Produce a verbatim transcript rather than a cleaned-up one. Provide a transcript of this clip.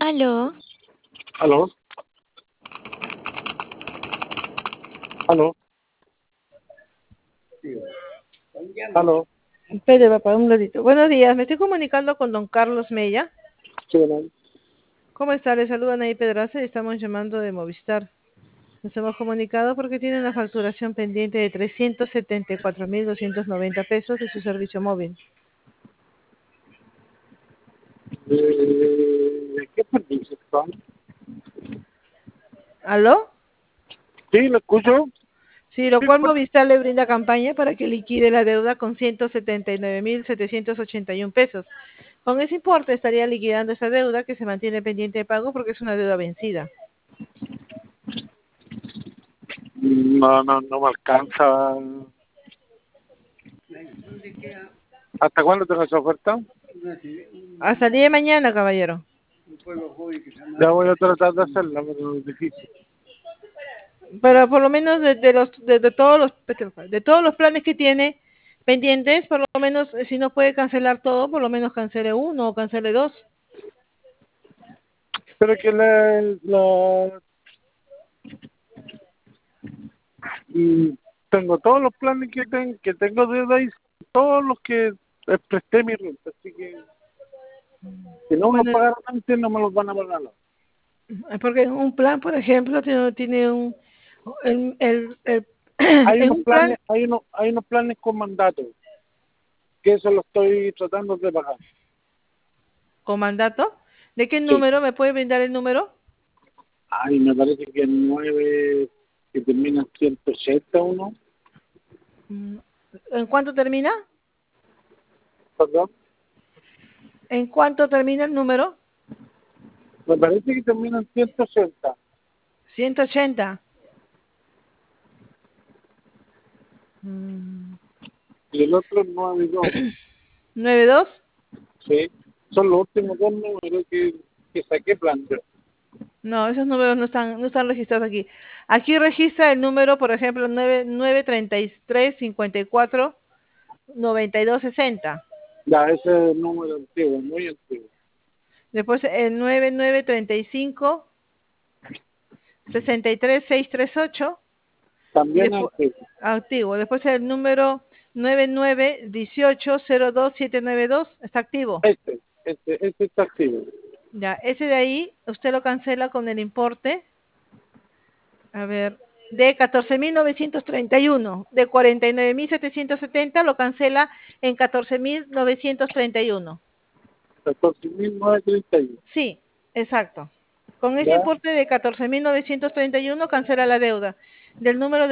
Aló, ¿Aló? ¿Aló? ¿Aló? Espere, papá, un ratito. Buenos días, me estoy comunicando con don Carlos Mella. Sí, ¿no? ¿Cómo está? Le saludan ahí Pedraza y estamos llamando de Movistar. Nos hemos comunicado porque tiene una facturación pendiente de trescientos setenta y cuatro mil doscientos noventa pesos de su servicio móvil. Eh, ¿Qué servicio son? ¿Aló? Sí, lo escucho. Sí, lo Sí, cual pues, Movistar le brinda campaña para que liquide la deuda con ciento setenta y nueve mil setecientos ochenta y uno pesos. Con ese importe estaría liquidando esa deuda que se mantiene pendiente de pago porque es una deuda vencida. no, no, no me alcanza. ¿Hasta cuándo tengo esa oferta? Hasta el día de mañana, caballero. Ya voy a tratar de hacerla, pero es difícil. Pero por lo menos de, de los de, de todos los de todos los planes que tiene pendientes, por lo menos eh, si no puede cancelar todo, por lo menos cancele uno o cancele dos. Pero que la, la mm, tengo todos los planes que, ten, que tengo de ahí, todos los que eh, presté mi renta, así que si no me los Bueno, pagaron antes, no me los van a pagar ahora. es porque en un plan, por ejemplo, tiene, tiene un el, el, el- Hay en unos un plan planes, hay unos, hay unos planes con mandato, que eso lo estoy tratando de pagar. con mandato. ¿De qué Sí. número? ¿Me puede brindar el número? Ay, me parece que el nueve que termina en ciento ochenta uno, Mm, ¿En cuánto termina? perdón. ¿En cuánto termina el número? Me parece que termina en ciento ochenta. ciento ochenta. Mm. Y el otro es nueve dos. ¿nueve dos? Sí. Son los últimos dos números que, que saqué plan yo. No, esos números no están, no están registrados aquí. Aquí registra el número, por ejemplo, nueve nueve treinta y tres cincuenta y cuatro noventa y dos sesenta. Ya, ese es el número antiguo, muy antiguo. Después el nueve nueve treinta y cinco sesenta y tres seiscientos treinta y ocho. Y También después, antiguo. activo. Después el número nueve nueve dieciocho cero dos siete nueve dos está activo. Este, este, este está activo. Ya, ese de ahí usted lo cancela con el importe. A ver, de catorce mil novecientos treinta y uno, de cuarenta y nueve mil setecientos setenta lo cancela en catorce mil novecientos treinta y uno. catorce mil novecientos treinta y uno. Sí, exacto. Con ese Ya. importe de catorce mil novecientos treinta y uno cancela la deuda del número de